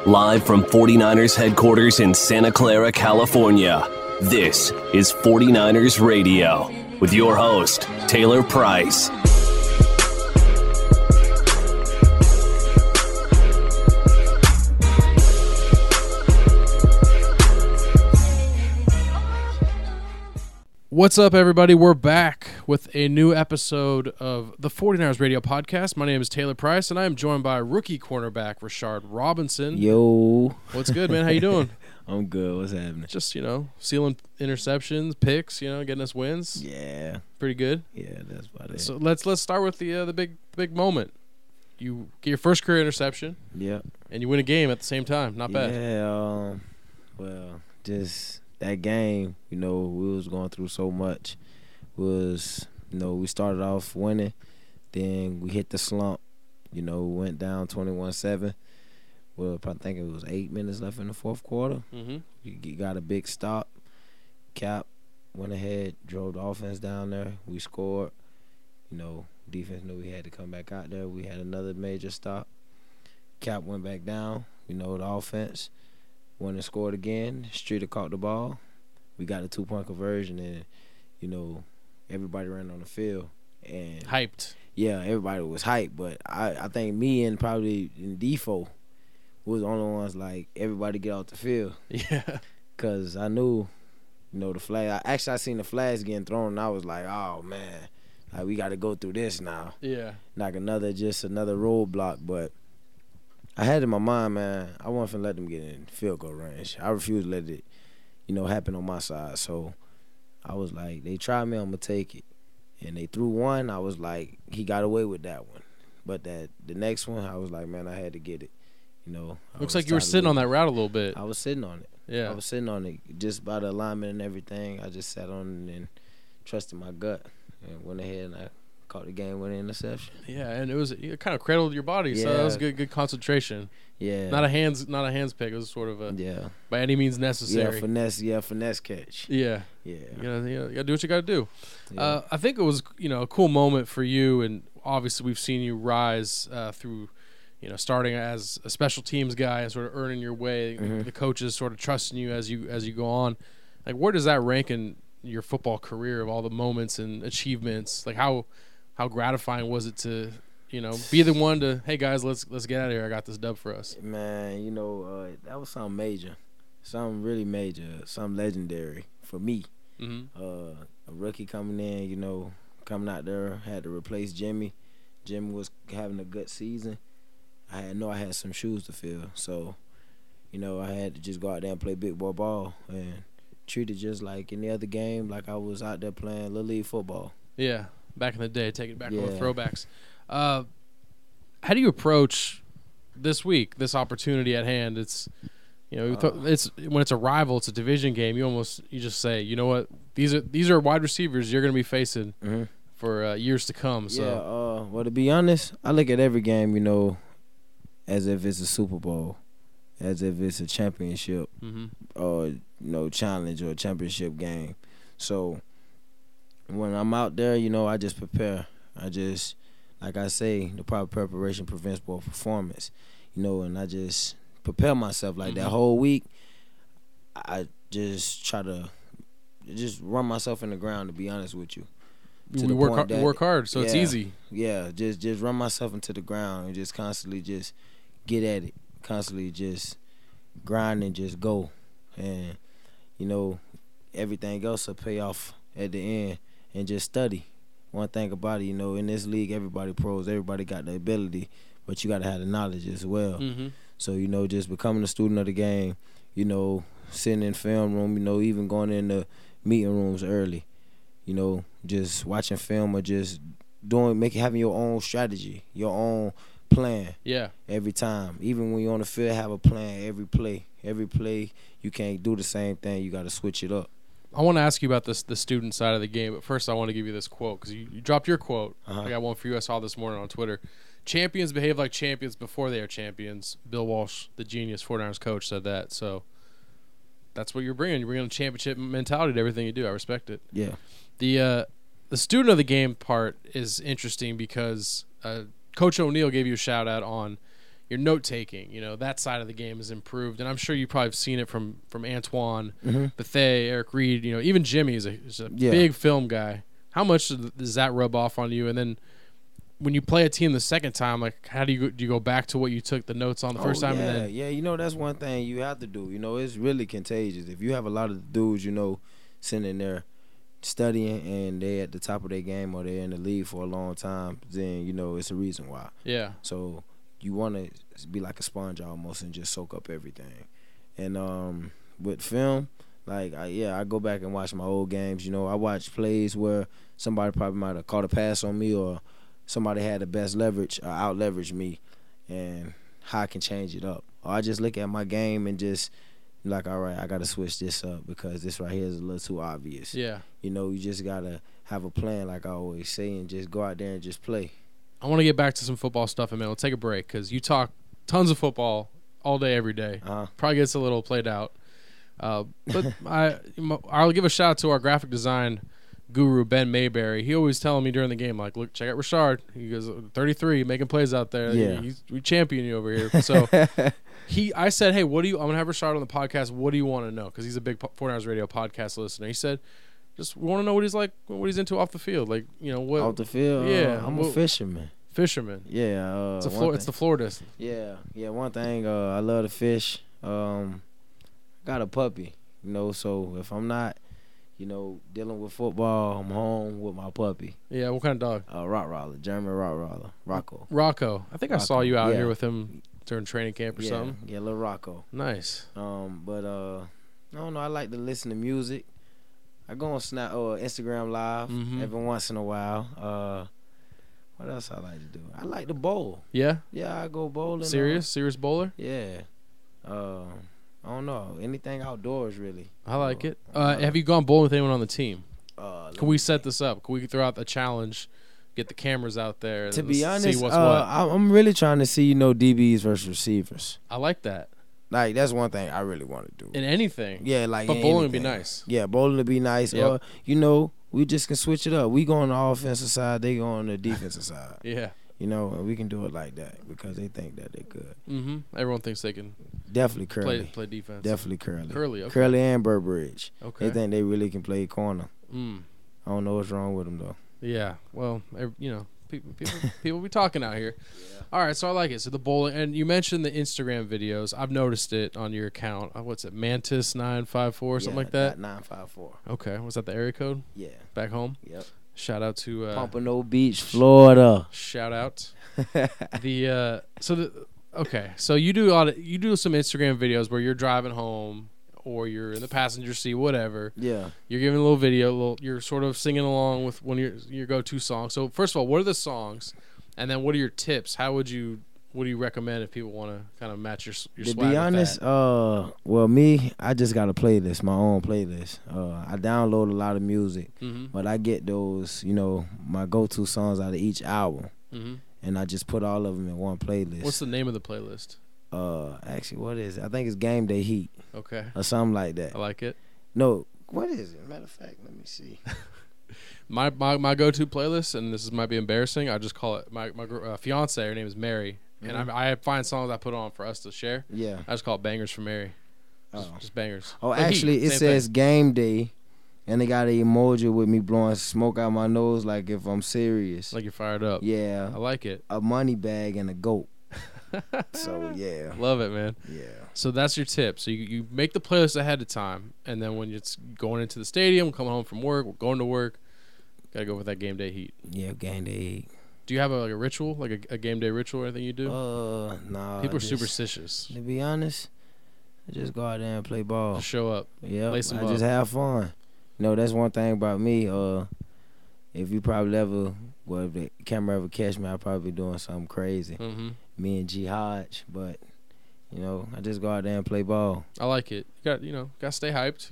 Live from 49ers headquarters in Santa Clara, California, this is 49ers Radio with your host, Taylor Price. What's up, everybody? We're back with a new episode of the 49ers Radio Podcast. My name is Taylor Price, and I am joined by rookie cornerback Rashard Robinson. Yo. What's good, man? How you doing? I'm good. What's happening? Just, sealing interceptions, picks, getting us wins. Yeah. Pretty good. Yeah, that's about it. So let's start with the big moment. You get your first career interception. Yeah. And you win a game at the same time. Not bad. Yeah. Well, just that game, we was going through so much. We started off winning, then we hit the slump. Went down 21-7. Well, I think it was 8 minutes left in the fourth quarter. Mm-hmm. You got a big stop. Cap went ahead, drove the offense down there. We scored. Defense knew we had to come back out there. We had another major stop. Cap went back down. The offense went and scored again. Streeter caught the ball. We got a 2-point conversion, and, everybody ran on the field. And Hyped. Yeah, everybody was hyped. But I think me and probably Defo was the only ones, everybody get off the field. Yeah. Because I knew, the flag. I seen the flags getting thrown, and I was like, oh, man. We got to go through this now. Yeah. Another roadblock. But I had in my mind, man, I wasn't finna let them get in field goal range. I refused to let it, happen on my side. So I was like, they tried me, I'm going to take it. And they threw one. I was like, he got away with that one. But the next one, I was like, man, I had to get it. Looks like you were sitting on that route a little bit. I was sitting on it. Yeah. I was sitting on it just by the alignment and everything. I just sat on it and trusted my gut and went ahead and I caught the game-winning interception. Yeah, and it kind of cradled your body, so that was good concentration. Yeah. Not a hands pick. It was sort of a by any means necessary. Finesse catch. Yeah. Yeah. You gotta do what you gotta do. Yeah. I think it was a cool moment for you, and obviously we've seen you rise through starting as a special teams guy and sort of earning your way. Mm-hmm. The coaches sort of trusting you as you go on. Like, where does that rank in your football career of all the moments and achievements? Like, how gratifying was it to be the one to, hey guys, let's get out of here. I got this dub for us. Man, that was something major, something really major, something legendary for me. Mm-hmm. A rookie coming in, coming out there, had to replace Jimmy. Jimmy was having a good season. I had some shoes to fill, so I had to just go out there and play big boy ball and treat it just like any other game, like I was out there playing Little League football. Yeah, back in the day, taking it back on the throwbacks. How do you approach this week, this opportunity at hand? It's it's when it's a rival, it's a division game. You just say, you know what, these are wide receivers you're going to be facing for years to come. So yeah, well, to be honest, I look at every game, as if it's a Super Bowl, as if it's a championship, or challenge or a championship game. So when I'm out there, I just prepare. Like I say, the proper preparation prevents poor performance. And I just prepare myself like that whole week. I just try to just run myself in the ground, to be honest with you. We work hard, so it's easy. Yeah, just run myself into the ground and just constantly just get at it. Constantly just grind and just go. And, everything else will pay off at the end. And just study. One thing about it, in this league, everybody pros, everybody got the ability, but you got to have the knowledge as well. Mm-hmm. So, just becoming a student of the game, sitting in film room, even going in the meeting rooms early, just watching film or just having your own strategy, your own plan. Yeah. Every time. Even when you're on the field, have a plan every play. Every play, you can't do the same thing. You got to switch it up. I want to ask you about the student side of the game, but first I want to give you this quote because you dropped your quote. I got one for you. I saw this morning on Twitter. Champions behave like champions before they are champions. Bill Walsh, the genius 49ers coach, said that. that's what you're bringing. You're bringing a championship mentality to everything you do. I respect it. Yeah. The student of the game part is interesting because Coach O'Neill gave you a shout out on, your note taking, that side of the game has improved, and I'm sure you probably have seen it from Antoine, Bethea, Eric Reed. Even Jimmy is a big film guy. How much does that rub off on you? And then when you play a team the second time, like how do you go back to what you took the notes on the first time? Yeah, and then that's one thing you have to do. It's really contagious. If you have a lot of dudes, sitting there studying and they're at the top of their game or they're in the league for a long time, then it's a reason why. Yeah. So you want to be like a sponge almost and just soak up everything. And with film, I go back and watch my old games. I watch plays where somebody probably might have caught a pass on me or somebody had the best leverage or out leverage me, and how I can change it up. Or I just look at my game and just like, all right, I got to switch this up because this right here is a little too obvious. Yeah. You just got to have a plan, like I always say, and just go out there and just play. I want to get back to some football stuff in a minute. We'll take a break because you talk tons of football all day, every day. Probably gets a little played out. But I'll give a shout out to our graphic design guru, Ben Mayberry. He always telling me during the game, like, look, check out Rashard. He goes, 33, making plays out there. Yeah. We champion you over here. So I said, hey, I'm going to have Rashard on the podcast. What do you want to know? Because he's a big 49ers Radio podcast listener. He said, just want to know what he's like, what he's into off the field. Like, what. Off the field? Yeah. I'm a fisherman. Fisherman. Yeah. It's the Florida. Yeah. One thing, I love to fish. Got a puppy, so if I'm not, dealing with football, I'm home with my puppy. Yeah, what kind of dog? Rottweiler, German Rottweiler, Rocco. Rocco. I think I saw you out here with him during training camp or something. Yeah, little Rocco. Nice. But I don't know. I like to listen to music. I go on Instagram Live every once in a while. What else I like to do? I like to bowl. Yeah? Yeah, I go bowling. Serious bowler? Yeah. I don't know. Anything outdoors, really. I like it. Have you gone bowling with anyone on the team? Can we set this up? Can we throw out the challenge, get the cameras out there? To be honest, see what's what? I'm really trying to see, DBs versus receivers. I like that. Like, that's one thing I really want to do. In anything. Yeah, like but bowling would be nice. Yeah, bowling would be nice. Yep. Or, we just can switch it up. We go on the offensive side, they go on the defensive side. Yeah. And we can do it like that because they think that they're good. Mm-hmm. Everyone thinks they can definitely Curly. Play defense. Definitely Curly. Curly, okay. Curly and Burbridge. Okay. They think they really can play corner. I don't know what's wrong with them, though. Yeah. Well, people be talking out here. Yeah. All right, so I like it. So the bowling, and you mentioned the Instagram videos. I've noticed it on your account. What's it, Mantis954, something like that? 954. Okay. Was that the area code? Yeah. Back home? Yep. Shout out to Pompano Beach, Florida. Shout out. So you do some Instagram videos where you're driving home or you're in the passenger seat, whatever. Yeah. You're giving a little video, you're sort of singing along with one of your go-to songs. So first of all, what are the songs? And then what are your tips? What do you recommend if people want to kind of match your swag? To be honest, me, I just got a playlist, my own playlist. I download a lot of music, but I get those, my go-to songs out of each album, and I just put all of them in one playlist. What's the name of the playlist? Actually, what is it? I think it's Game Day Heat. Okay. Or something like that. I like it. No, what is it? Matter of fact, let me see. My go-to playlist, and this might be embarrassing. I just call it my fiance. Her name is Mary. And I find songs I put on for us to share. Yeah. I just call it Bangers for Mary. Just bangers. Oh, actually, it says Game Day, and they got an emoji with me blowing smoke out my nose like if I'm serious. Like you're fired up. Yeah. I like it. A money bag and a goat. So, yeah. Love it, man. Yeah. So that's your tip. So you make the playlist ahead of time, and then when it's going into the stadium, coming home from work, going to work, got to go with that Game Day Heat. Yeah, Game Day Heat. Do you have a ritual, like a game day ritual or anything you do? Nah. People are superstitious. To be honest, I just go out there and play ball. Just show up. Yeah, I just have fun. That's one thing about me. If you probably if the camera ever catch me, I'll probably be doing something crazy. Me and G Hodge, but I just go out there and play ball. I like it. You got to stay hyped.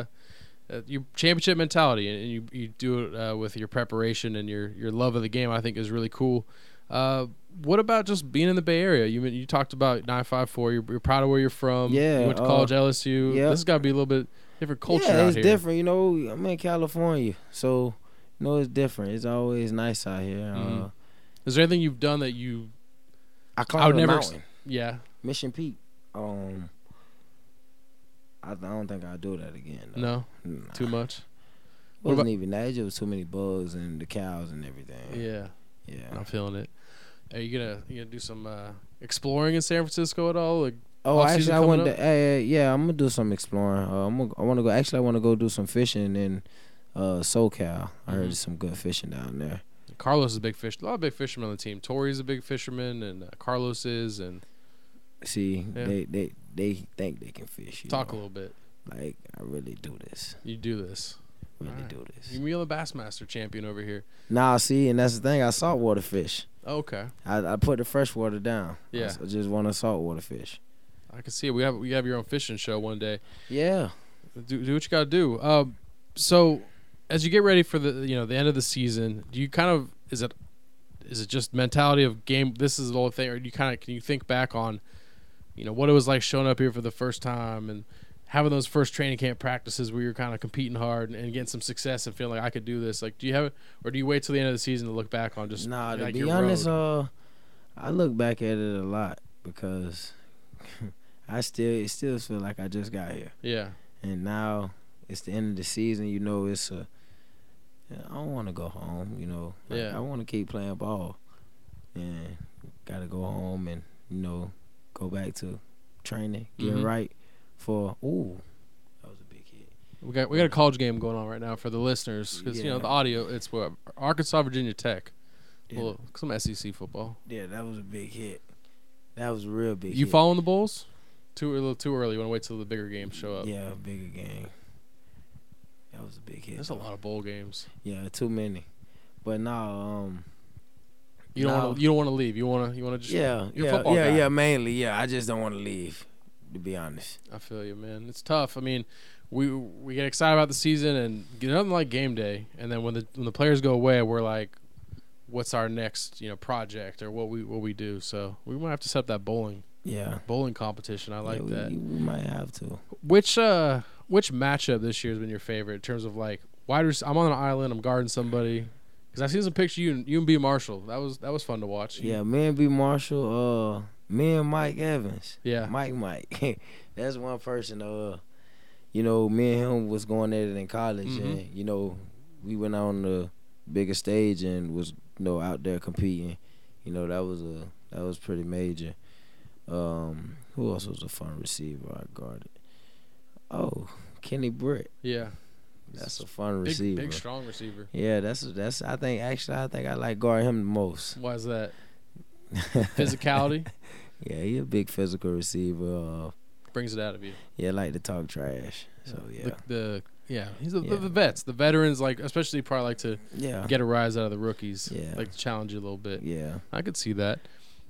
Your championship mentality, and you do it with your preparation and your love of the game, I think is really cool. What about just being in the Bay Area? You talked about 954. You're proud of where you're from. Yeah. You went to college at LSU. Yeah. This has got to be a little bit different culture out here. Yeah, it's different. I'm in California, so it's different. It's always nice out here. Is there anything you've done that I climbed a mountain. Yeah. Mission Peak. I don't think I'll do that again. Though. No? Nah. Too much? Wasn't even that. It just was too many bugs and the cows and everything. Yeah. Yeah. I'm feeling it. Are you gonna do some exploring in San Francisco at all? Like, actually, I want to. Yeah, I'm gonna do some exploring. I want to go. Actually, I want to go do some fishing in SoCal. I heard there's some good fishing down there. Carlos is a big fish. A lot of big fishermen on the team. Tori's a big fisherman, and Carlos is. And see, they think they can fish. Talk a little bit. Like, I really do this. You do this. Really do this. You're the Bassmaster champion over here. Nah, see, and that's the thing. I saltwater fish. Oh, okay. I put the freshwater down. Yeah. I just want to saltwater fish. I can see it. We have your own fishing show one day. Yeah. Do what you got to do. So, as you get ready for the end of the season, do you kind of is it just mentality of game? This is the whole thing, or do you can you think back on, what it was like showing up here for the first time and having those first training camp practices where you're kind of competing hard and getting some success and feeling like I could do this? Like, do you have it, or do you wait till the end of the season to look back on just? Nah, to like be your honest, road? I look back at it a lot because it still feel like I just got here. Yeah. And now it's the end of the season. I don't want to go home. Yeah. I want to keep playing ball, and gotta go home and go back to training, get right. That was a big hit. We got a college game going on right now for the listeners because the audio. It's what Arkansas, Virginia Tech, some SEC football. Yeah, that was a big hit. That was a real big. You hit. following the Bulls? A little too early. You want to wait till the bigger games show up. Yeah, bigger game. That was a big hit. There's a lot of bowl games. Yeah, too many. But now, you don't want to leave. You want to just you're a football guy. mainly, yeah. I just don't want to leave, to be honest. I feel you, man. It's tough. I mean, we get excited about the season and get nothing like game day, and then when the players go away, we're like, what's our next project or what we do? So we might have to set up that bowling competition. I like that. We might have to. Which matchup this year has been your favorite in terms of like wide receiver? I'm on an island. I'm guarding somebody. Because I seen some pictures you and B. Marshall. That was fun to watch. Yeah, me and B. Marshall. Me and Mike Evans. Yeah. Mike. That's one person. Me and him was going at it in college, and we went on the bigger stage and was out there competing. That was pretty major. Who else was a fun receiver I guarded? Oh, Kenny Britt. Yeah. That's a fun receiver. Big, strong receiver. Yeah, that's. I think I like guard him the most. Why is that? Physicality. Yeah, he's a big physical receiver. Brings it out of you. Yeah, like to talk trash. So yeah. He's the vets, the veterans, like especially probably like to get a rise out of the rookies. Yeah, like to challenge you a little bit. Yeah, I could see that.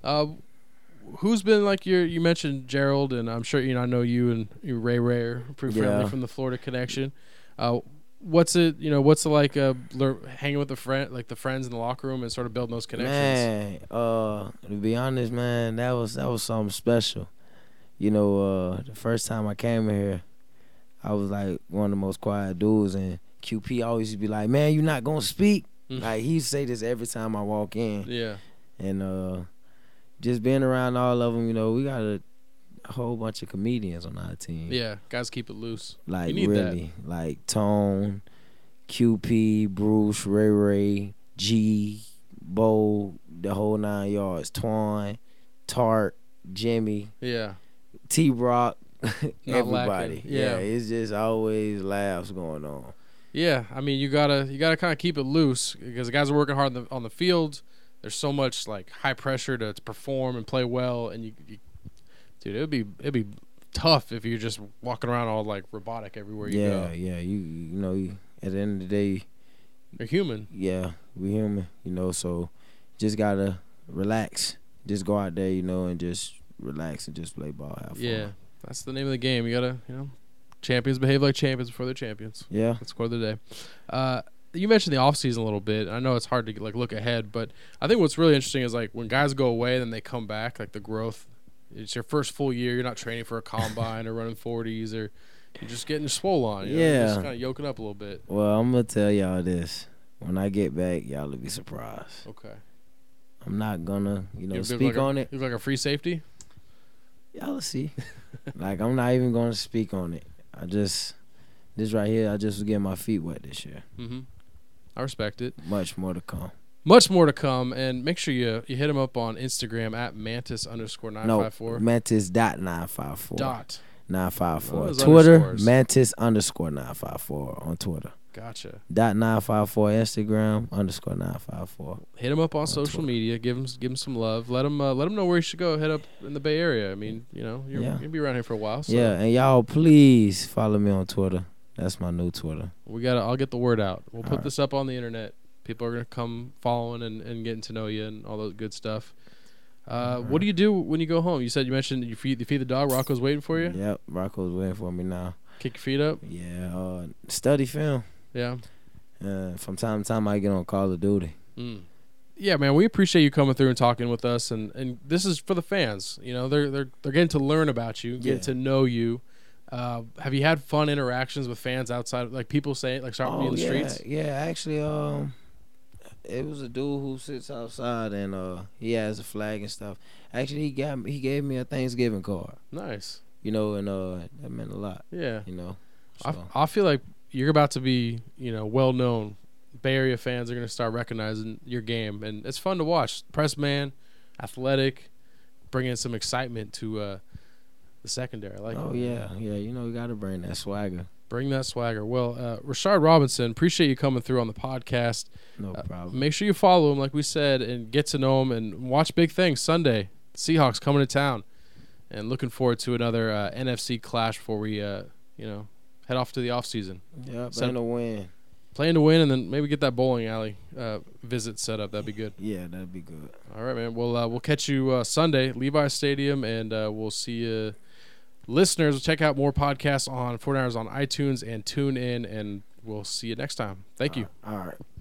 Who's been like you mentioned Gerald, and I'm sure I know you and Ray are pretty friendly from the Florida connection. What's it like hanging with the friends in the locker room and sort of building those connections? Man, to be honest, man, that was something special. The first time I came here, I was like one of the most quiet dudes, and QP always used to be like, "Man, you not gonna speak?" Like he used to say this every time I walk in. Yeah, and just being around all of them, we got a whole bunch of comedians on our team. Yeah, guys keep it loose. Like, you need really, that. Like Tone, QP, Bruce, Ray, G, Bo, the whole 9 yards. Twan, Tart, Jimmy. Yeah. T-Rock, everybody. Yeah, it's just always laughs going on. Yeah, I mean you gotta kind of keep it loose because the guys are working hard on the field. There's so much like high pressure to perform and play well, and you dude, it'd be tough if you're just walking around all like robotic everywhere you go. Yeah, you at the end of the day, you're human. Yeah, we're human. So just gotta relax. Just go out there, and just relax and just play ball. Have fun. Yeah, that's the name of the game. You gotta, champions behave like champions before they're champions. Yeah, that's quote of the day. You mentioned the offseason a little bit. I know it's hard to look ahead, but I think what's really interesting is like when guys go away, then they come back. Like the growth. It's your first full year. You're not training for a combine or running 40s, or you're just getting swole on. You're just kind of yoking up a little bit. Well, I'm gonna tell y'all this. When I get back, y'all will be surprised. Okay. I'm not gonna, speak on it. You look like a free safety. Y'all see. Like, I'm not even going to speak on it. This right here, I just was getting my feet wet this year. Mm-hmm. I respect it. Much more to come. Much more to come, and make sure you hit him up on Instagram at Mantis_954. No, Mantis.954. Dot. 954. Twitter, Mantis_954 on Twitter. Gotcha. .954 Instagram _954. Hit him up on social media. Give him some love. Let him know where he should go. Head up in the Bay Area. I mean, you're gonna be around here for a while. So. Yeah, and y'all please follow me on Twitter. That's my new Twitter. I'll get the word out. We'll put this up on the internet. People are gonna come following and getting to know you and all that good stuff. What do you do when you go home? You mentioned you feed the dog. Rocco's waiting for you. Yep, Rocco's waiting for me now. Kick your feet up. Yeah, study film. Yeah. From time to time, I get on Call of Duty. Yeah, man, we appreciate you coming through and talking with us, and this is for the fans. They're getting to learn about you, getting to know you. Have you had fun interactions with fans outside, like people saying, like starting in the streets? Yeah, actually, it was a dude who sits outside and he has a flag and stuff. Actually, he gave me a Thanksgiving card. Nice. And that meant a lot. Yeah. So. I feel like you're about to be, well known. Bay Area fans are going to start recognizing your game, and it's fun to watch. Press man, athletic, bringing some excitement to the secondary. I like it. Yeah. You got to bring that swagger. Bring that swagger. Well, Rashard Robinson, appreciate you coming through on the podcast. No problem. Make sure you follow him, like we said, and get to know him and watch big things Sunday. Seahawks coming to town, and looking forward to another NFC clash before we, head off to the offseason. Yeah, plan to win. Plan to win, and then maybe get that bowling alley visit set up. That'd be good. Yeah, that'd be good. All right, man. We'll catch you Sunday, Levi Stadium, and we'll see you. Listeners, check out more podcasts on 49ers on iTunes and tune in, and we'll see you next time. Thank you. All right.